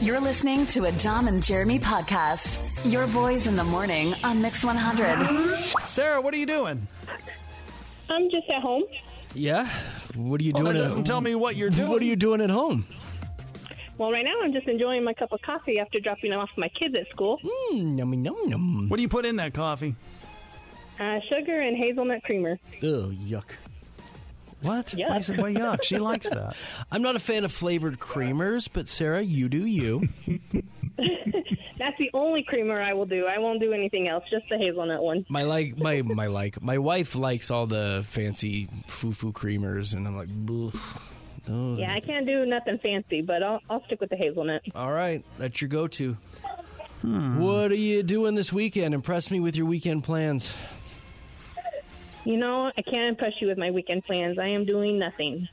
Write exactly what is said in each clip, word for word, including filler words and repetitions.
You're listening to a Dom and Jeremy podcast. Your boys in the morning on Mix one hundred. Sarah, what are you doing? I'm just at home. Yeah? What are you Well, doing that at doesn't home? tell me what you're doing. What are you doing at home? Well, right now I'm just enjoying my cup of coffee after dropping off my kids at school. Mm, yummy, yum, yum. What do you put in that coffee? Uh, sugar and hazelnut creamer. Oh, yuck. What? Yuck. Why, is it, why yuck? She likes that. I'm not a fan of flavored creamers, but Sarah, you do you. That's the only creamer I will do. I won't do anything else, just the hazelnut one. My like, my my like, my wife likes all the fancy foo-foo creamers, and I'm like, "Ugh, no." Yeah, I can't do nothing fancy, but I'll, I'll stick with the hazelnut. All right, that's your go-to. Hmm. What are you doing this weekend? Impress me with your weekend plans. You know, I can't impress you with my weekend plans. I am doing nothing.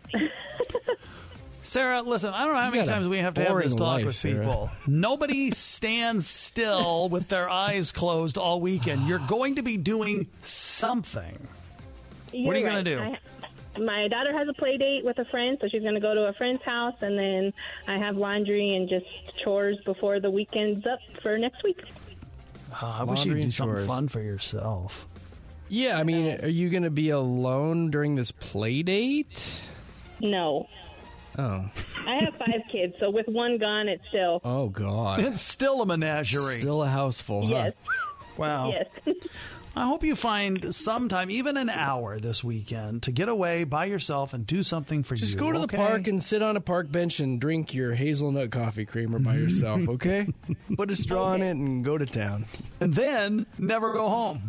Sarah, listen, I don't know how You many got a times we have to have this boring talk life, with Sarah. people. Nobody stands still with their eyes closed all weekend. You're going to be doing something. What are you You're gonna right. do? I, my daughter has a play date with a friend, so she's going to go to a friend's house, and then I have laundry and just chores before the weekend's up for next week. Oh, I wish you'd Laundry do and something chores. fun for yourself. Yeah, I mean, are you going to be alone during this play date? No. Oh. I have five kids, so with one gone, it's still... Oh, God. It's still a menagerie. Still a house full, huh? Yes. Wow. Yes. I hope you find some time, even an hour this weekend, to get away by yourself and do something for Just you. go to okay? the park and sit on a park bench and drink your hazelnut coffee creamer by yourself, okay? Put a straw in it and go to town. And then never go home.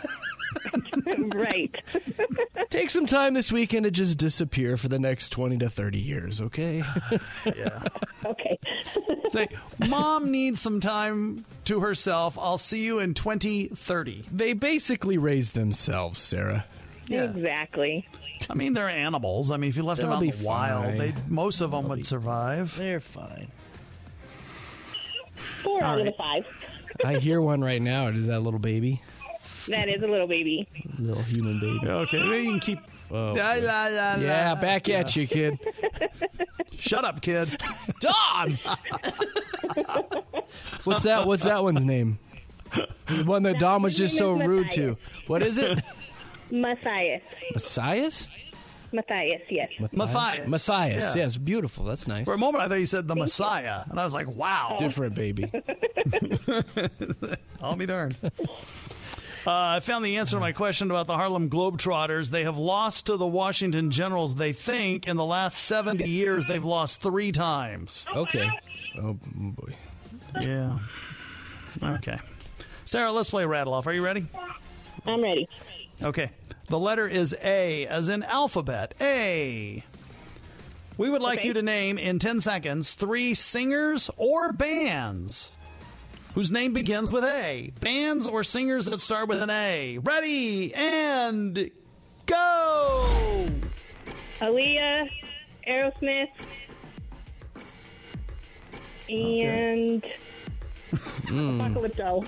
Right. Take some time this weekend to just disappear for the next twenty to thirty years, okay? Yeah. Okay. Say, Mom needs some time to herself. I'll see you in twenty thirty. They basically raise themselves, Sarah. Yeah. Exactly. I mean, they're animals. I mean, if you left them They'll out in be the wild, fine. they most of them would survive. They're fine. Four out of the right. five. I hear one right now. Is that a little baby? That is a little baby. Little human baby. Okay, maybe you can keep. Oh, La, la, la, yeah, la. back at you, kid. Shut up, kid. Dom! What's that? What's that one's name? The one that Dom was just so His name is rude to. What is it? Matthias. Messias? Matthias, yes. Matthias. Matthias. Yeah. Yes, beautiful. That's nice. For a moment, I thought you said the Messiah, and I was like, "Wow, Different baby. I'll be darned." Uh, I found the answer to my question about the Harlem Globetrotters. They have lost to the Washington Generals. They think in the last seventy years they've lost three times. Okay. Oh, boy. Yeah. Okay. Sarah, let's play Rattle Off. Are you ready? I'm ready. Okay. The letter is A, as in alphabet. A. We would like Okay. you to name in ten seconds three singers or bands whose name begins with A. Bands or singers that start with an A. Ready and go! Aaliyah, Aerosmith, and Apocalypto.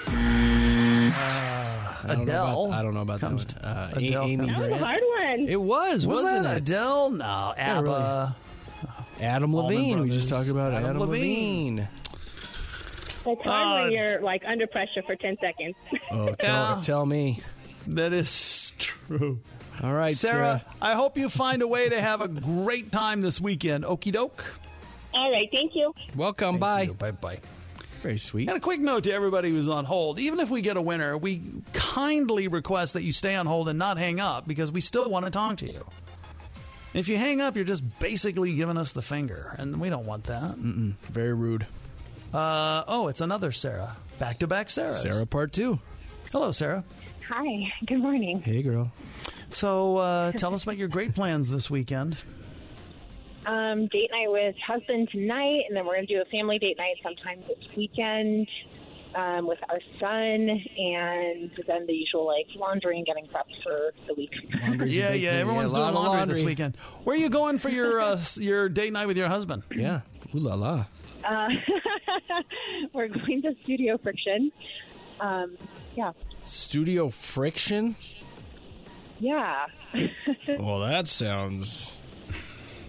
I don't know Adele. about, I don't know about comes that one. Uh, A- Adele Amy comes- That was a Grant. hard one. It was, Was wasn't that it? Adele? No. ABBA. Adam Allman Levine. We just Brothers. talked about Adam Adam, Levine. Levine. It's hard Uh, when you're like under pressure for ten seconds. Oh, tell, Yeah. tell me. That is true. All right, Sarah, Sarah. I hope you find a way to have a great time this weekend. Okie doke. All right, thank you. Welcome. Bye. Bye bye. Very sweet. And a quick note to everybody who's on hold. Even if we get a winner, we kindly request that you stay on hold and not hang up because we still want to talk to you. If you hang up, you're just basically giving us the finger, and we don't want that. Mm-mm. Very rude. Uh, oh, it's another Sarah. Back-to-back Sarahs. Sarah part two. Hello, Sarah. Hi, good morning. Hey, girl. So uh, tell us about your great plans this weekend. Um, date night with husband tonight, and then we're going to do a family date night sometime this weekend um, with our son, and then the usual like laundry and getting prepped for the week. Laundry's a Yeah, big yeah, thing. everyone's a doing lot of laundry, this weekend. Where are you going for your uh, s- your date night with your husband? Yeah. Ooh la la. Uh, we're going to Studio Friction. Um, yeah, Studio Friction? yeah. Well, that sounds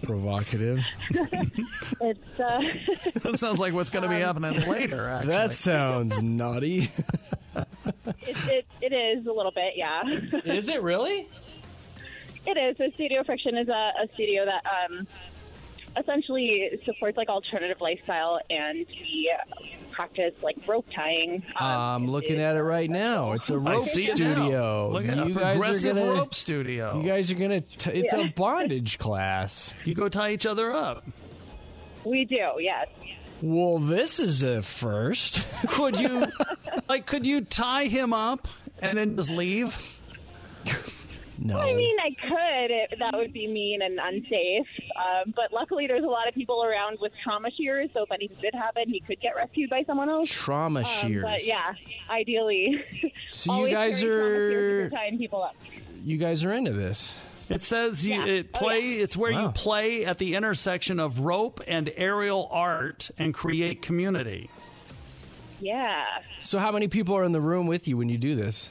Provocative. It's uh, That sounds like what's going to be happening later, actually. That sounds naughty. it, it it is a little bit, yeah. Is it really? It is. So Studio Friction is a, a studio that um, essentially supports like alternative lifestyle, and we practice like rope tying. Um, I'm looking at it right now. It's a I rope see it now. studio. Look at a you guys are progressive gonna, rope studio. You guys are gonna. T- it's Yeah. a bondage class. You go tie each other up. We do, yes. Well, this is a first. Could you, like, could you tie him up and then just leave? No. I mean, I could. It, that would be mean and unsafe. Um, but luckily, there's a lot of people around with trauma shears, so if anything did happen, he could get rescued by someone else. Trauma Um, shears. But yeah, ideally. So you always guys carry trauma shears if are you're tying people up. you guys are into this. It says you, Yeah. it Oh, play. yeah. It's where you Wow. play at the intersection of rope and aerial art and create community. Yeah. So how many people are in the room with you when you do this?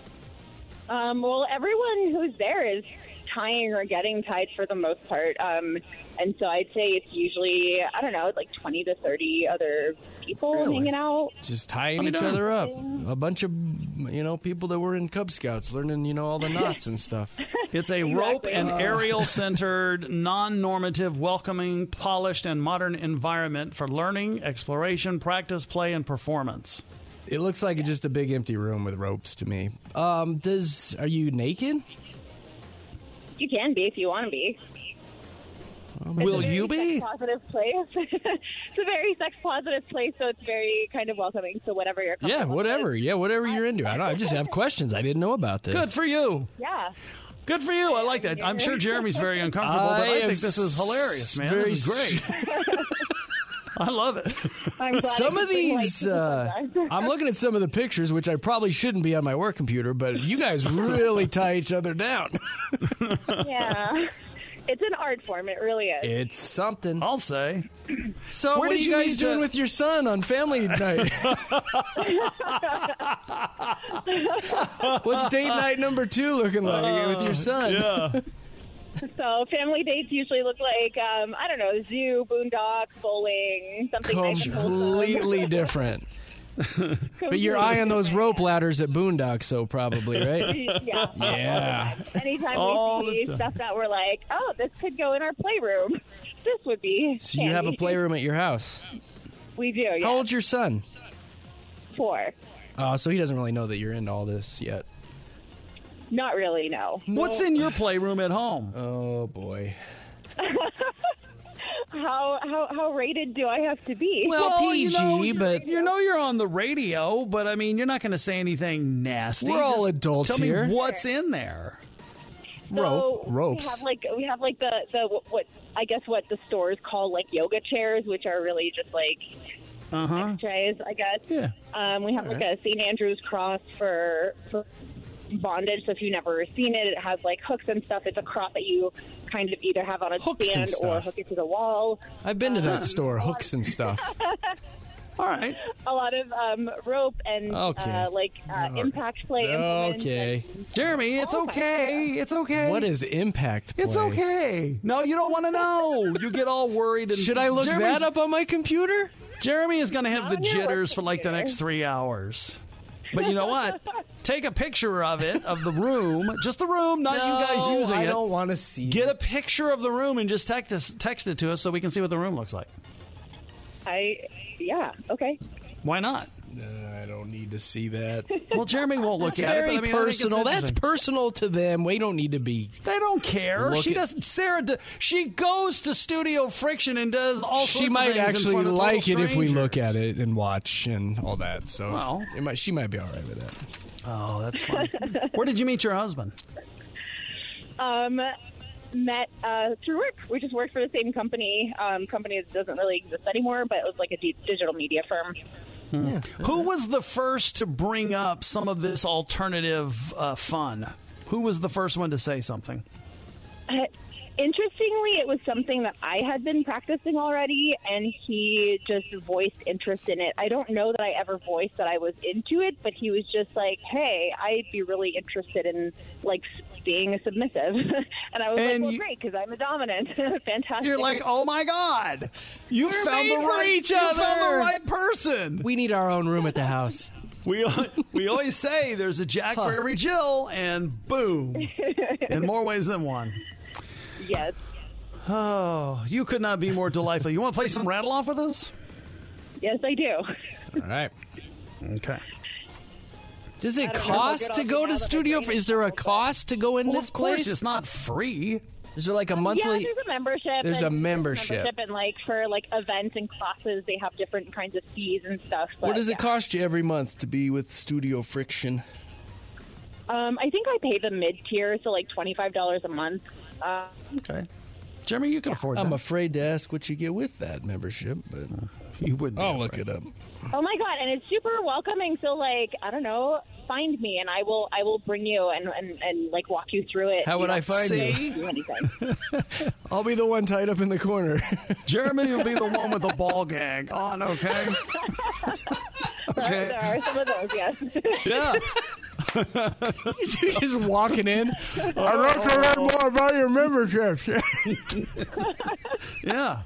Um, well, everyone who's there is tying or getting tied for the most part. Um, and so I'd say it's usually, I don't know, like twenty to thirty other people Really? hanging out. Just tying How each many other up. A bunch of, you know, people that were in Cub Scouts learning, you know, all the knots and stuff. It's a rope Exactly. and aerial centered, non normative, welcoming, polished, and modern environment for learning, exploration, practice, play, and performance. It looks like just a big empty room with ropes to me. Um, does are you naked? You can be if you want to be. Will It's a you very be? sex-positive place. It's a very sex-positive place, so it's very kind of welcoming. So whatever you're Yeah, comfortable whatever. with. Yeah, whatever you're into. I don't. I just have questions. I didn't know about this. Good for you. Yeah. Good for you. I like that. I'm sure Jeremy's very uncomfortable, but I I am think this is hilarious, man. very This is great. I love it. I'm glad Some I of could bring light these, to the uh, subject. I'm looking at some of the pictures, which I probably shouldn't be on my work computer, but you guys really tie each other down. Yeah. It's an art form. It really is. It's something. I'll say. So, Where what are did you you guys meet, doing uh, with your son on family night? What's date night number two looking like with your son? Yeah. So family dates usually look like, um, I don't know, zoo, boondocks, bowling, something nice and wholesome. Completely different. But you're eyeing those rope ladders at Boondocks, so probably, right? Yeah. Yeah. Anytime All we the see stuff that we're like, oh, this could go in our playroom. This would be So you have a handy. playroom at your house. We do, yeah. How old's your son? Four. Oh, so he doesn't really know that you're into all this yet. Not really, no. What's in your playroom at home? Oh, boy. How, how how rated do I have to be? Well, P G, you know, you're- but- you know you're on the radio, but I mean, you're not going to say anything nasty. We're all Just adults tell here. me what's in there. Rope, So ropes. We have like we have like the the what I guess what the stores call like yoga chairs, which are really just like Uh huh. trays, I guess. Yeah. Um, we have like a Saint Andrew's cross for for bondage. So if you've never seen it, it has like hooks and stuff. It's a cross that you kind of either have on a Hooks and stand or stuff. hook it to the wall. I've been to that store, hooks and stuff. All right. A lot of um, rope and Okay. uh, like uh, impact play. implements Okay. and- Jeremy, it's Oh, my okay. It's okay. What is impact play? It's okay. No, you don't want to know. You get all worried. And Should I look Jeremy's- that up on my computer? Jeremy is going to have the On your work jitters for like the computer. next three hours. But you know what? Take a picture of it, of the room. Just the room, not you guys No, using I it. don't want to see Get it. a picture of the room and just text us, text it to us so we can see what the room looks like. I yeah okay. Why not? Uh, I don't need to see that. Well, Jeremy won't look It's at very it. But I mean, I think it's personal. That's interesting. personal to them. We don't need to be. They don't care. Look She at- doesn't. Sarah, d- she goes to Studio Friction and does all. She sorts might of things in actually front of like it total if we look strangers. at it and watch and all that. So Well. it might, she might be all right with that. Oh, that's funny. Where did you meet your husband? Um, met uh, through work. We just worked for the same company. Um, company that doesn't really exist anymore, but it was like a di- digital media firm. Who was the first to bring up some of this alternative uh, fun? Who was the first one to say something? Uh, Interestingly, it was something that I had been practicing already, and he just voiced interest in it. I don't know that I ever voiced that I was into it, but he was just like, hey, I'd be really interested in, like, being a submissive. And I was And like, well, you- great, because I'm a dominant. Fantastic. You're like, oh my God, you We're found made the for right each you found the other. right person. We need our own room at the house. We al- we always say there's a Jack for every Jill, and boom, in more ways than one. Yes. Oh, you could not be more delightful. You want to play some rattle off with us? Yes, I do. All right. Okay. Does it I don't know how cost good to I'll go be to now that studio? my brain Is there a is full, cost to go in Well, this of course, place? it's not free. Is there like a Yeah, monthly? there's a membership. There's a and- membership. And like for like events and classes, they have different kinds of fees and stuff. What but, does it yeah. cost you every month to be with Studio Friction? Um, I think I pay the mid tier, so like twenty five dollars a month. Uh, Okay. Jeremy, you can afford I'm that. afraid to ask what you get with that membership, but You wouldn't. I'll look it up. oh my god, and it's super welcoming. So like I don't know, find me and I will I will bring you and and, and like walk you through it. How You would don't I find you? have to do anything. I'll be the one tied up in the corner. Jeremy will be the one with the ball gag on, okay? Okay. There are some of those, yes. Yeah. He's just walking in. I'd like to learn more about your membership. Yeah.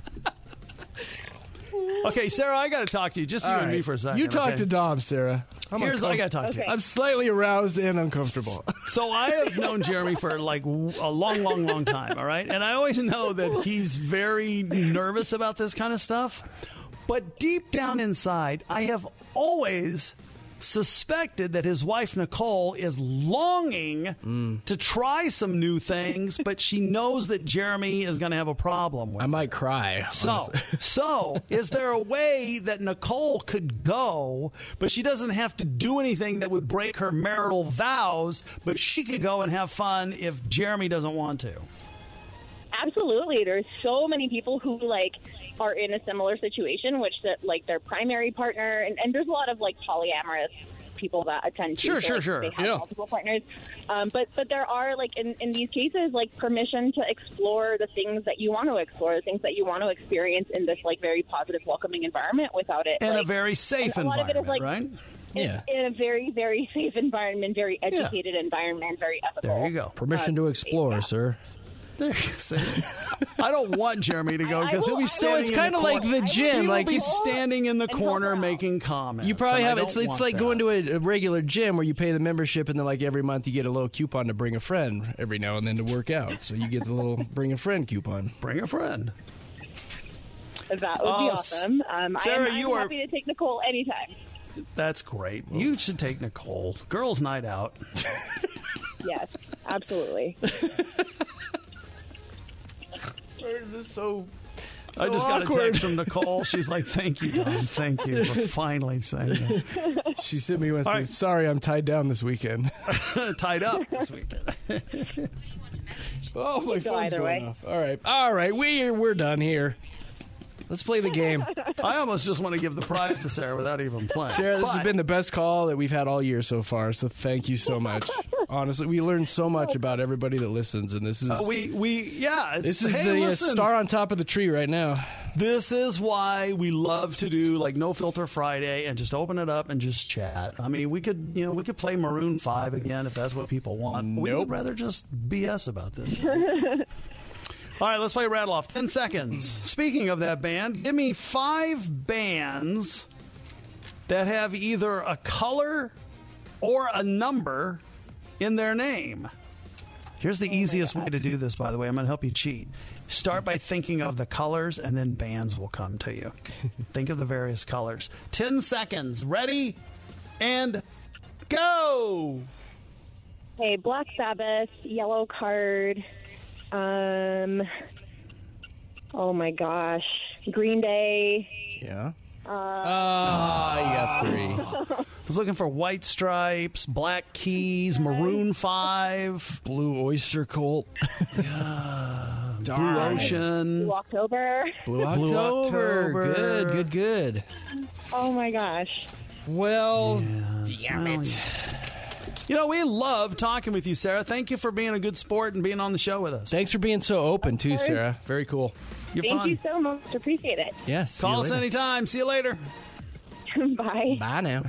Okay, Sarah, I got to talk to you. Just you All and me right. for a second. You talk okay? to Dom, Sarah. I'm, Here's what I got to talk to you. Okay. I'm slightly aroused and uncomfortable. So I have known Jeremy for like w- a long, long, long time, all right? And I always know that he's very nervous about this kind of stuff. But deep down inside, I have always suspected that his wife, Nicole, is longing to try some new things, but she knows that Jeremy is going to have a problem with I it. might cry. So, honestly. so is there a way that Nicole could go, but she doesn't have to do anything that would break her marital vows, but she could go and have fun if Jeremy doesn't want to? Absolutely. There's so many people who like are in a similar situation, which that like their primary partner, and, and there's a lot of like polyamorous people that attend to. Sure, so, sure, like, sure. They have Yeah. multiple partners, um, but but there are like in, in these cases like permission to explore the things that you want to explore, the things that you want to experience in this like very positive, welcoming environment without it. In like, a very safe and a lot of it is, environment, like, right? Yeah. in a very very safe environment, very educated environment, very ethical. There you go. Permission to explore, yeah. sir. There you see. I don't want Jeremy to go I- I because he'll will- be I So standing it's in kind of the like corner. the He gym. will Like be you, standing in the And help corner out. making comments. you probably and I have it's don't it's want like that. going to a, a regular gym where you pay the membership and then like every month you get a little coupon to bring a friend every now and then to work out. So you get the little bring a friend coupon. Bring a friend. That would be Oh, awesome. Um, Sarah, I'm, I'm you are- happy to take Nicole anytime. That's great. You should take Nicole. Girls' night out. Yes, absolutely. Is this so? I just got a text from Nicole. She's like, "Thank you, Don. Thank you for finally saying that." She sent me one. All saying, right. Sorry, I'm tied down this weekend. Tied up this weekend. Oh, my go phone's either going way. off. All right, all right, we're we're done here. Let's play the game. I almost just want to give the prize to Sarah without even playing. Sarah, this But has been the best call that we've had all year so far, so thank you so much. Honestly, we learned so much about everybody that listens, and this is we we yeah. It's, this is hey, the uh, listen, star on top of the tree right now. This is why we love to do like No Filter Friday and just open it up and just chat. I mean, we could you know we could play Maroon Five again if that's what people want. We Nope. would rather just B S about this. All right, let's play Rattle Off. Ten seconds. Speaking of that band, give me five bands that have either a color or a number in their name. Here's the easiest way to do this, by the way. I'm going to help you cheat. Start by thinking of the colors, and then bands will come to you. Think of the various colors. Ten seconds. Ready? And go! Hey, Black Sabbath, Yellow Card. Um. Oh my gosh, Green Day. Yeah. Ah, you got three. I was looking for White Stripes, Black Keys, Maroon five, Blue Oyster Cult. Blue Ocean. Blue October. Blue October. Blue October. Good, good, good. Oh my gosh. Well, Damn it. You know, we love talking with you, Sarah. Thank you for being a good sport and being on the show with us. Thanks for being so open, too, course. Sarah. Very cool. You're Thank fun. you so much. Appreciate it. Yes. Call us anytime. See you later. Bye. Bye now.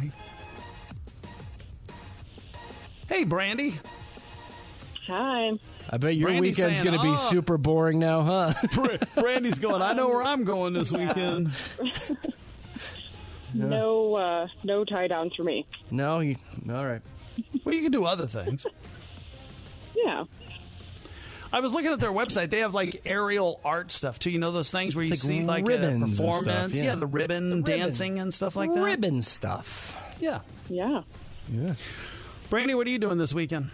Hey, Brandy. Hi. I bet your Brandy's weekend's saying, going to be "Oh." super boring now, huh? Brandy's going, I know where I'm going this weekend. No, uh, no tie downs for me. No, you, all right. Well, you can do other things. Yeah. I was looking at their website. They have like aerial art stuff too. You know those things where you It's like see like a ribbons and performance, stuff, yeah. the ribbon The ribbon. dancing and stuff like that. Ribbon stuff. Yeah. Yeah. Yeah. Brandy, what are you doing this weekend?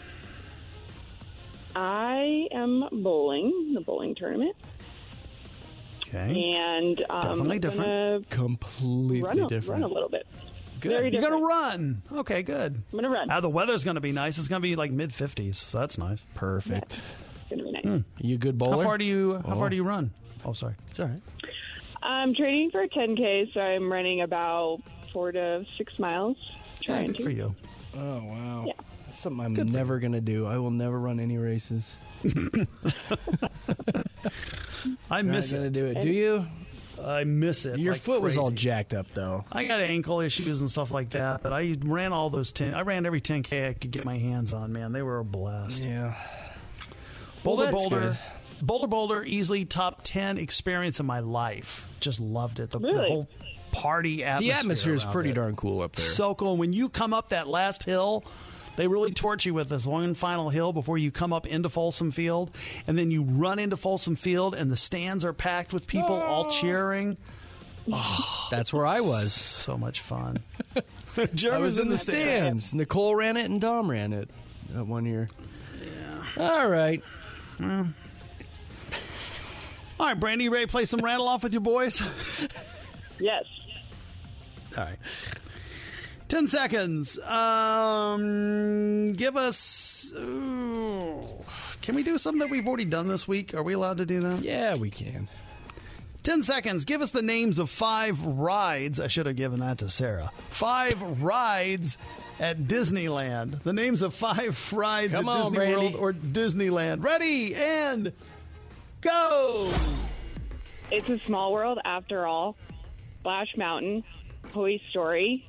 I am bowling, the bowling tournament, Okay. and um, Definitely I'm different. gonna Completely run a, different. run a little bit. Good. Very You're different. gonna run. Okay, good. I'm gonna run. Uh, the weather's gonna be nice. It's gonna be like mid fifties, so that's nice. Perfect. It's gonna be nice. Hmm. You a good bowler? How far do you? How Oh. far do you run? Oh, sorry. It's all right. I'm training for a ten K, so I'm running about four to six miles. Yeah, Trying good to. for you. Oh, wow. Yeah. That's something I'm Good for never going to do. I will never run any races. I miss Not going to it. do it. Do you? I miss it. Your like foot was all crazy. jacked up, though. I got ankle issues and stuff like that, but I ran all those ten. I ran every ten K I could get my hands on. Man, they were a blast. Yeah. Boulder, Well, that's Boulder, good. Boulder, Boulder, easily top ten experience in my life. Just loved it. The, the Really? whole party atmosphere. The atmosphere is around pretty it. darn cool up there. So cool. When you come up that last hill, they really torch you with this one final hill before you come up into Folsom Field, and then you run into Folsom Field, and the stands are packed with people all cheering. That's where I was. So much fun. I Jeremy was in the stands. Nicole ran it and Dom ran it that one year. Yeah. All right. All right, Brandy, you ready to play some rattle off with your boys? Yes. All right. Ten seconds. Um, give us. Ooh, can we do something that we've already done this week? Are we allowed to do that? Yeah, we can. Ten seconds. Give us the names of five rides. I should have given that to Sarah. Five rides at Disneyland. The names of five rides Come at on, Disney Brandy. World or Disneyland. Ready and go. It's a small world after all. Splash Mountain, Toy Story.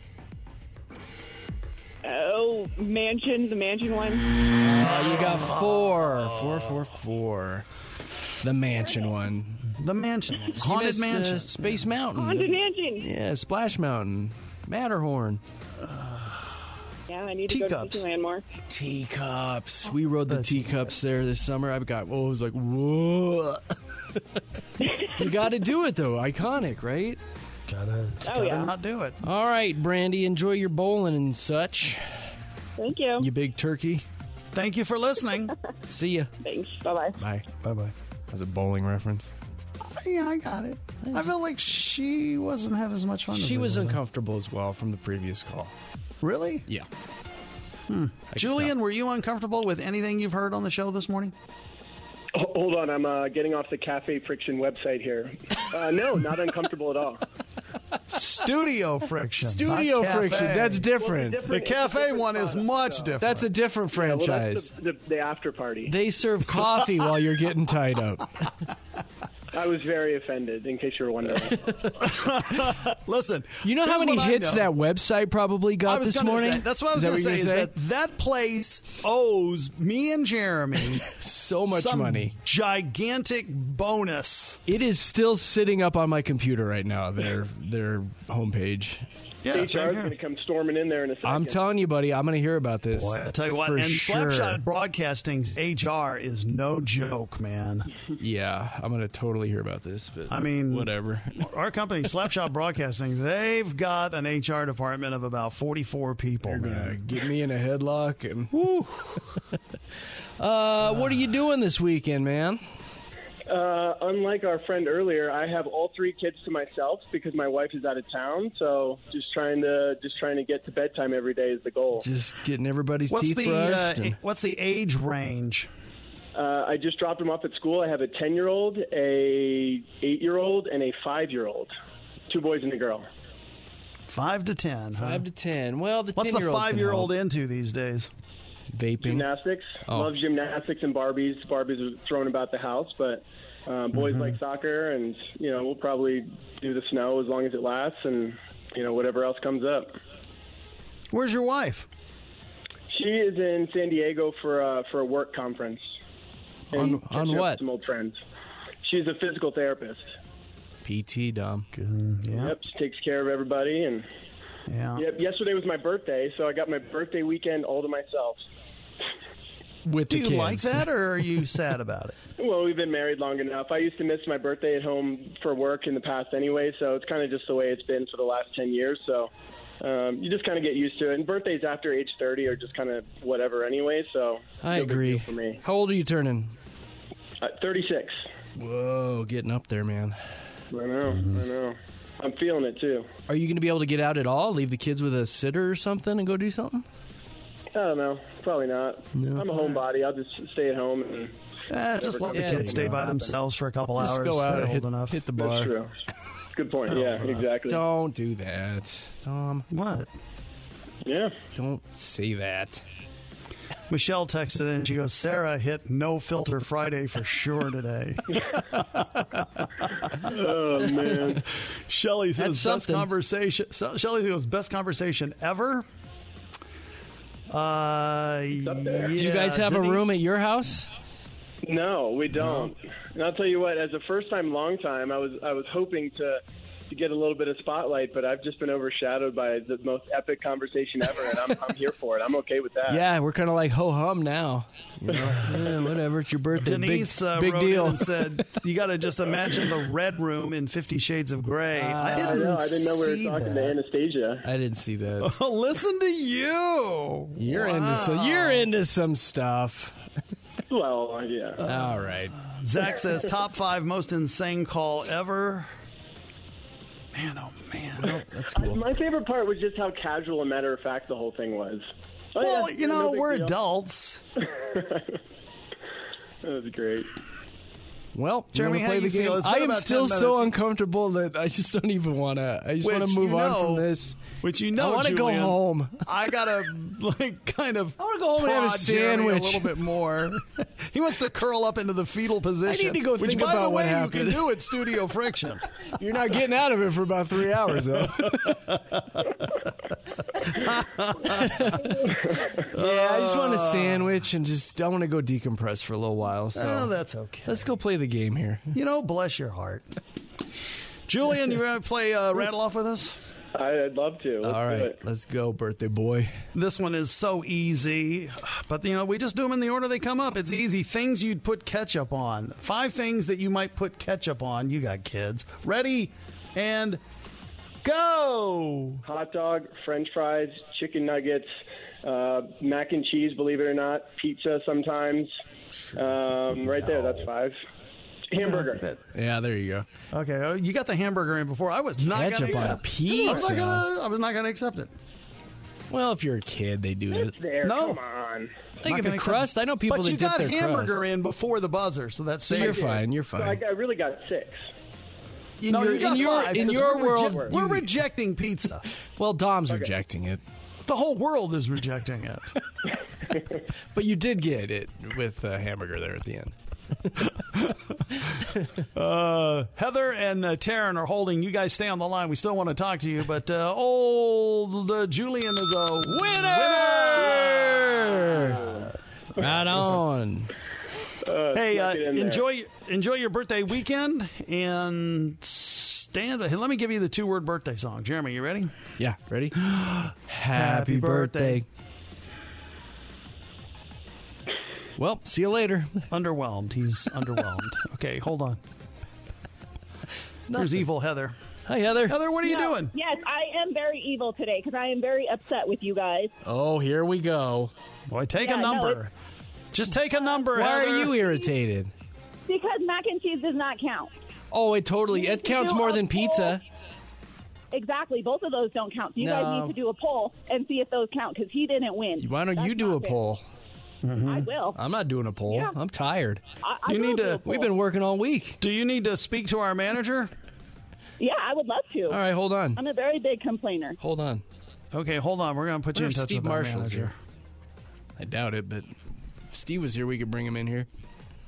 Oh, Mansion, the Mansion one. Uh, you got four. Four, four, four. The mansion one. The mansion. You Haunted missed, uh, Mansion. Space Mountain. Haunted Mansion. Yeah, Splash Mountain. Matterhorn. Yeah, I need to go Teacups. to Disneyland more. Teacups. We rode the The teacups there this summer. I got, oh, it was like, whoa. You got to do it, though. Iconic, right? Gotta, Oh, gotta yeah. not do it. All right, Brandy, enjoy your bowling and such. Thank you. You big turkey. Thank you for listening. See ya. Thanks. Bye-bye. Bye. Bye bye. That's a bowling reference. Yeah, I got it. I felt like she wasn't having as much fun. as She we was were. uncomfortable as well from the previous call. Really? Yeah. Julian, were you uncomfortable with anything you've heard on the show this morning? H- Hold on, I'm uh, getting off the Cafe Friction website here. Uh, no, not uncomfortable at all. Studio friction. Studio not friction. cafe. That's different. The It's a cafe different one is product, much so- different. That's a different Well, franchise. that's the, the, the after party. They serve coffee while you're getting tied up. I was very offended, in case you were wondering. Listen. You know how here's many what I hits know. that website probably I got was this gonna morning? Say, that's what I was Is that going to what say. you're Is that that place owes me and Jeremy so much some money. gigantic bonus. It is still sitting up on my computer right now. Their their homepage. Yeah, H R is going to come storming in there in a second. I'm telling you, buddy. I'm going to hear about this. Boy, I tell you what, For and sure. Slapshot Broadcasting's H R is no joke, man. Yeah, I'm going to totally hear about this. But I mean, whatever. Our company, Slapshot Broadcasting, they've got an H R department of about forty-four people, Uh, man. get me in a headlock and. uh, what are you doing this weekend, man? Uh, unlike our friend earlier, I have all three kids to myself because my wife is out of town. So just trying to just trying to get to bedtime every day is the goal. Just getting everybody's What's teeth the brushed. uh, and- what's the age range? Uh, I just dropped them off at school. I have a ten-year-old, a eight-year-old, and a five-year-old. Two boys and a girl. Five to ten, huh? Five to ten. Well, the What's the ten-year-old can five-year-old help. into these days? Vaping. Gymnastics. Oh. Loves gymnastics and Barbies. Barbies are thrown about the house, but um, boys Mm-hmm. like soccer, and you know we'll probably do the snow as long as it lasts, and you know whatever else comes up. Where's your wife? She is in San Diego for uh, for a work conference. On- And on catching up with what? Some old friends. She's a physical therapist. P T, Dom. Yeah. Yep, she takes care of everybody, and Yeah. yep. Yesterday was my birthday, so I got my birthday weekend all to myself. With Do the you kids. like that, or are you sad about it? Well, we've been married long enough. I used to miss my birthday at home for work in the past anyway, so it's kind of just the way it's been for the last ten years. So um, you just kind of get used to it. And birthdays after age thirty are just kind of whatever anyway, so I no big agree. deal for me. How old are you turning? Uh, thirty-six. Whoa, getting up there, man. I know, I know. I'm feeling it, too. Are you going to be able to get out at all? Leave the kids with a sitter or something and go do something? I don't know. Probably not. No. I'm a homebody. I'll just stay at home. And Eh, just let the Yeah, kids stay you know, by happen. themselves for a couple Just hours. go out They're and old hit, enough. hit the that's bar. true. Good point. Yeah, exactly. Don't do that, Tom. What? Yeah. Don't say that. Michelle texted in. She goes, Sarah hit No Filter Friday for sure today. Oh, man. Shelly says, That's best something. conversation. So- Shelly goes, best conversation ever. Uh, yeah, there. Do you guys have Denise- a room at your house? No, we don't. And I'll tell you what, as a first time, long time, I was I was hoping to to get a little bit of spotlight, but I've just been overshadowed by the most epic conversation ever, and I'm I'm here for it. I'm okay with that. Yeah, we're kind of like ho hum now. You know, eh, whatever, it's your birthday. Denise big uh, big wrote deal. in and said, "You got to just imagine the red room in Fifty Shades of Grey." I didn't I know. I didn't know we see were talking that. to Anastasia. I didn't see that. Oh, listen to you. You're Wow. into some. You're into some stuff. Well, yeah. All right. Zach says top five most insane call ever. Man, oh man. That's I- cool. my favorite part was just how casual and matter of fact the whole thing was. Oh, Well, yeah, you no know, big we're deal. adults. That was great. Well, you Jeremy, wanna how play you the game? feel? It's been I am about still ten so minutes. uncomfortable that I just don't even want to. I just want Which to move you on know- from this. Which you know, I wanna go Julian, home. I gotta like kind of. I wanna go home and have a prod Jeremy sandwich. a little bit more. He wants to curl up into the fetal position. to go which, think by the about what way, you happened. can do at Studio Friction. You're not getting out of it for about three hours, though. Yeah, I just want a sandwich and just I want to go decompress for a little while. So Oh, that's okay. let's go play the game here. You know, bless your heart. Julian, you want to play uh, Rattle Off with us? I'd love to. Let's All do right, it. let's go, birthday boy. This one is so easy, but you know we just do them in the order they come up. It's easy. Things you'd put ketchup on. Five things that you might put ketchup on. You got kids. Ready and go. Hot dog, French fries, chicken nuggets, uh, mac and cheese. Believe it or not, pizza sometimes. Um, right there, that's five. Hamburger. Yeah, there you go. Okay, uh, you got the hamburger in before. I was not going to Ketchup on accept. pizza. I was not gonna. I was not going to accept it. Well, if you're a kid, they do it. It's there. No. Come on. Think Not of gonna the accept crust. it. I know people but that you dip got their hamburger crust. in before the buzzer, so that's So you're fine. You're So I, fine. I really got six. In No, your, you got in your, five, in 'cause your we're world, reje- you- we're rejecting pizza. well, Dom's rejecting it, The whole world is rejecting it. but you did get it with uh, hamburger there at the end. Uh, Heather and uh, Taryn are holding. You guys stay on the line. We still want to talk to you, but uh, old uh, Julian is a Winner! Right on. Hey, uh, snuck it in there. enjoy enjoy your birthday weekend and stand. Hey, let me give you the two word birthday song. Jeremy, you ready? Yeah, ready? Happy, Happy birthday. birthday. Well, see you later. Underwhelmed. He's underwhelmed. Okay, hold on. There's Nothing. evil Heather. Hi, Heather. Heather, what are you No, doing? Yes, I am very evil today because I am very upset with you guys. Oh, here we go. Boy, take Yeah, a no, number. Just take a number. Why Heather. are you irritated? Because mac and cheese does not count. Oh, it totally. You It need to counts do more a than poll. pizza. Exactly. Both of those don't count. So you No. guys need to do a poll and see if those count because he didn't win. Why don't That's you do a not fair. poll? I will. I'm not doing a poll. Yeah. I'm tired. I, I You will need do to- a poll. We've been working all week. Do you need to speak to our manager? Yeah, I would love to. All right, hold on. I'm a very big complainer. Hold on. Okay, hold on. We're going to put you in touch Steve with our Marshall's manager. here. I doubt it, but if Steve was here, we could bring him in here.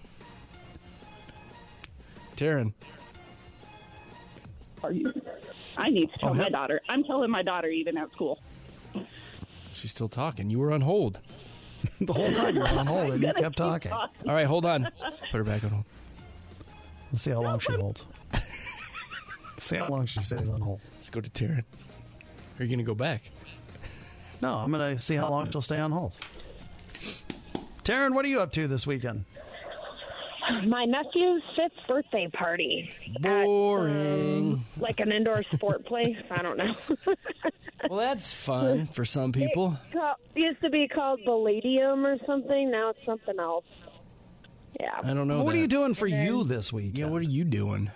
Taryn. Are you? I need to tell Oh, my yeah. daughter. I'm telling my daughter even at school. She's still talking. You were on hold. The whole time you were on hold and you kept talking. All right, hold on. Put her back on hold. Let's see how long she holds. See how long she stays on hold. Let's go to Taryn. Are you going to go back? No, I'm going to see how long she'll stay on hold. Taryn, what are you up to this weekend? My nephew's fifth birthday party. Boring. At, um, like an indoor sport place. I don't know. Well, that's fun for some people. It ca- used to be called Palladium or something. Now it's something else. Yeah. I don't know. What that. are you doing for you this week? Yeah, what are you doing?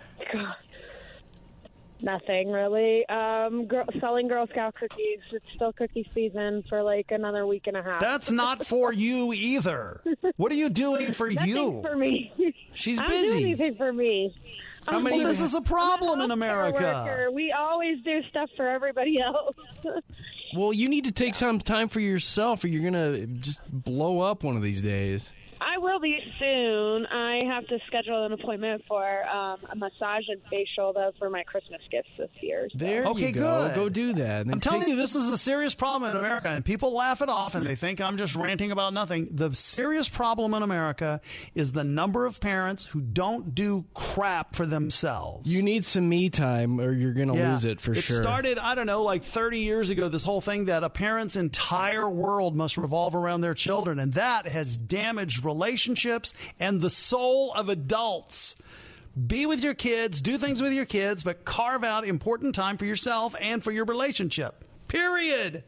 Nothing really. Um, girl, selling Girl Scout cookies. It's still cookie season for like another week and a half. That's not for you either. What are you doing for Nothing you? for me. She's I don't do busy. anything for me. How I'm many- Well, this is a problem in a healthcare America. worker. We always do stuff for everybody else. Well, you need to take some time for yourself or you're going to just blow up one of these days. I will be soon. I have to schedule an appointment for um, a massage and facial. Those were my Christmas gifts this year. So. There Okay, you go. good. Go do that. And then I'm telling take- you, this is a serious problem in America, and people laugh it off and they think I'm just ranting about nothing. The serious problem in America is the number of parents who don't do crap for themselves. You need some me time or you're going to Yeah. lose it for it sure. started, I don't know, like thirty years ago, this whole thing that a parent's entire world must revolve around their children, and that has damaged relationships and the soul of adults. Be with your kids, do things with your kids, but carve out important time for yourself and for your relationship. Period.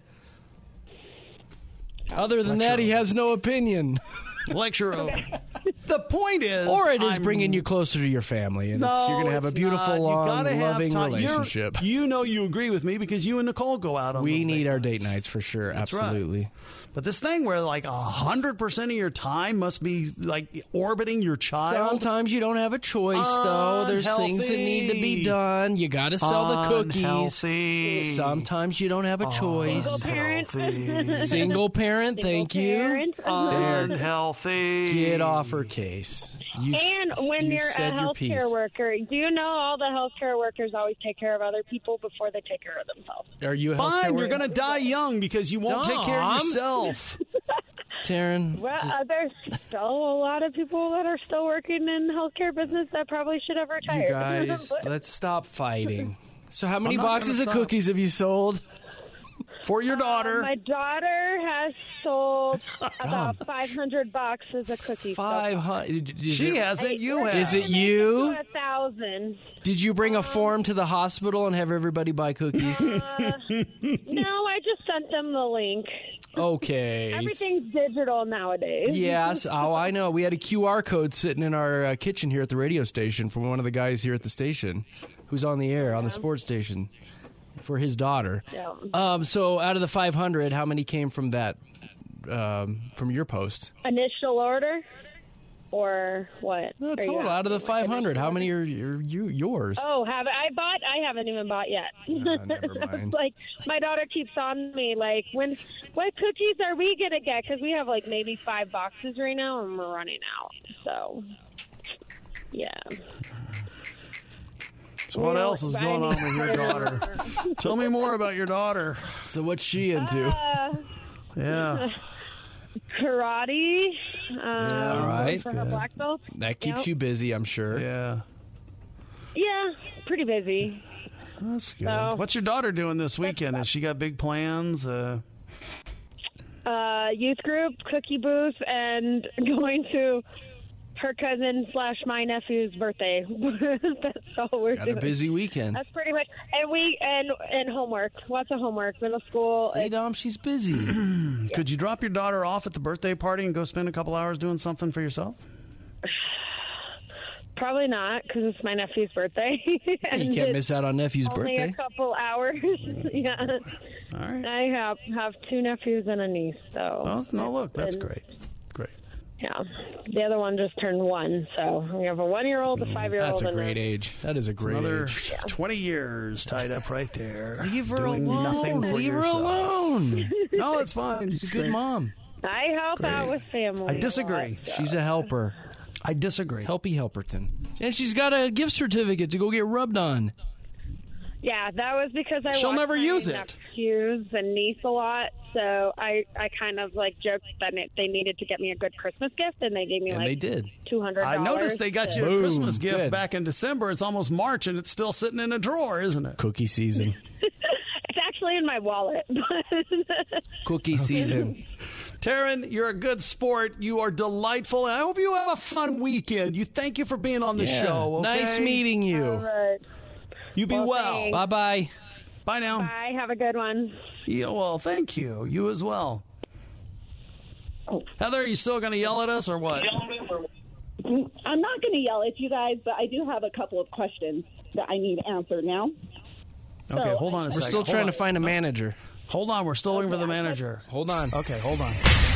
Other than that, he has no opinion. Lecture over. The point is, Or it is I'm- bringing you closer to your family, and it's, No, you're going to have a it's beautiful, not. You long, gotta have loving time. You're- relationship. You know you agree with me because you and Nicole go out on We little need date our nights. date nights for sure. That's right. Absolutely. But this thing where like a hundred percent of your time must be like orbiting your child. Sometimes you don't have a choice, though. There's things that need to be Unhealthy. done. You got to sell the cookies. Unhealthy. Sometimes you don't have a choice. Single parent. Unhealthy. Single parent, thank Parent. you. There. Unhealthy. Get off her case. You, And when you you're a said your piece. healthcare worker, do you know all the healthcare workers always take care of other people before they take care of themselves? Are you a Fine, healthcare you're worker? going to die young because you won't take care of Dom. yourself. Taryn, Well, just- uh, there's still a lot of people that are still working in healthcare business that probably should have retired. you guys, But- let's stop fighting. So how many I'm not boxes gonna of stop. cookies have you sold? For your daughter. My daughter has sold about five hundred boxes of cookies. Five hundred. she hasn't. You have. Is it you? A thousand. Did you bring a form to the hospital and have everybody buy cookies? Uh, no, I just sent them the link. Okay. Everything's digital nowadays. Yes. Oh, I know. We had a Q R code sitting in our uh, kitchen here at the radio station from one of the guys here at the station who's on the air on the sports station for his daughter. Yeah. Um, so out of the five hundred, how many came from that, um, from your post? Initial order, or what? No, Are you total. Out of the asking, like, five hundred, initial how order? many are, are you yours? Oh, have I bought? I haven't even bought yet. Uh, never mind. Like my daughter keeps on me, like, when, what cookies are we gonna get? Because we have like maybe five boxes right now, and we're running out. So, yeah. So what Well, else is going on with your daughter? Tell me more about your daughter. So what's she into? Uh, Yeah. karate. Um, All right. For her Good. black belt. That keeps Yep. you busy, I'm sure. Yeah. Yeah, pretty busy. That's good. So- What's your daughter doing this weekend? Has she got big plans? Uh, Uh, youth group, cookie booth, and going to her cousin slash my nephew's birthday. That's all we're Got doing. a busy weekend. That's pretty much, and we and and homework. Lots of homework. Middle school. Hey, Dom, she's busy. Could you drop your daughter off at the birthday party and go spend a couple hours doing something for yourself? Probably not, because it's my nephew's birthday. Hey, And you can't it's miss out on nephew's only birthday. a couple hours. Yeah. All right. I have have two nephews and a niece. So. Oh, no, look, that's And- great. Great. Yeah. The other one just turned one. So we have a one-year-old, a five-year-old. That's a and great age. That is a great Another age. twenty years tied up right there. Leave her doing alone. Nothing for Leave yourself. her alone. No, it's fine. She's It's a good great. mom. I help Great. out with family. I disagree. a lot, so. She's a helper. I disagree. Helpy Helperton. And she's got a gift certificate to go get rubbed on. Yeah, that was because I She'll watched never my use it. nephews and niece a lot, so I, I kind of like joked that it, they needed to get me a good Christmas gift, and they gave me And like they did. two hundred dollars. I noticed they got you a Boom. Christmas gift Good. back in December. It's almost March, and it's still sitting in a drawer, isn't it? Cookie season. It's actually in my wallet. Cookie season. Taryn, you're a good sport. You are delightful. And I hope you have a fun weekend. You thank you for being on the Yeah. show. Okay? Nice meeting you. All right. You be Well, well. thanks. Bye-bye. Bye now. Bye. Have a good one. Yeah, well, thank you. You as well. Heather, are you still going to yell at us or what? I'm not going to yell at you guys, but I do have a couple of questions that I need answered now. Okay, So- hold on a We're second. still Hold trying on. to find a manager. Hold on, we're still looking for the manager. Hold on. Okay, hold on.